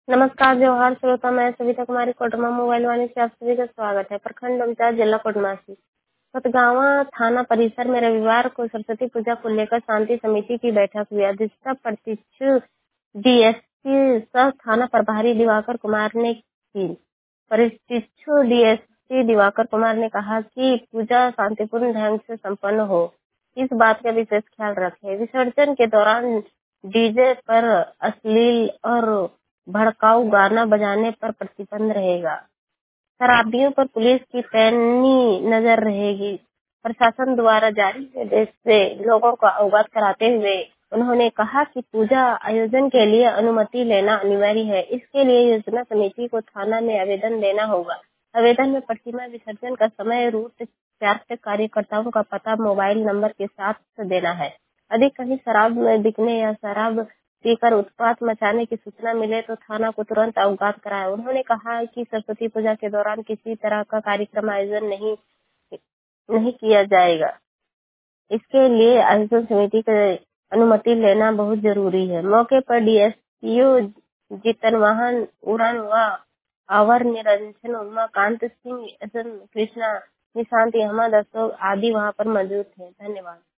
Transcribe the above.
नमस्कार जोहार श्रोता, मैं सविता कुमारी कोटमा मोबाइल वाणी से आप सभी का स्वागत है। प्रखंड पंचायत जिला कोटमा से सतगावा थाना परिसर में रविवार को सरस्वती पूजा को लेकर शांति समिति की बैठक हुई। अध्यक्षता प्रतिष्ठित डीएसपी सह थाना प्रभारी दिवाकर कुमार ने की। प्रतिष्ठित डीएसपी दिवाकर कुमार ने कहा कि पूजा शांतिपूर्ण ढंग से संपन्न हो, इस बात का विशेष ख्याल रखें। विसर्जन के दौरान डीजे पर अश्लील और भड़काऊ गाना बजाने पर प्रतिबंध रहेगा। शराबियों पर पुलिस की पैनी नजर रहेगी। प्रशासन द्वारा जारी निर्देश से लोगों को अवगत कराते हुए उन्होंने कहा कि पूजा आयोजन के लिए अनुमति लेना अनिवार्य है। इसके लिए योजना समिति को थाना में आवेदन देना होगा। आवेदन में प्रतिमा विसर्जन का समय, रूट, चार्ट, कार्यकर्ताओं का पता मोबाइल नंबर के साथ देना है। अधिक कहीं शराब में बिकने या शराब पीकर उत्पात मचाने की सूचना मिले तो थाना को तुरंत अवगत कराएं। उन्होंने कहा कि सरस्वती पूजा के दौरान किसी तरह का कार्यक्रम आयोजन नहीं किया जाएगा। इसके लिए आयोजन समिति की अनुमति लेना बहुत जरूरी है। मौके पर डीएसपीओ जीतन वाहन उड़ान व अवर निरंजन, उमाकांत सिंह, कृष्णा, निशांत, अहमद, अशोक आदि वहां पर मौजूद थे। धन्यवाद।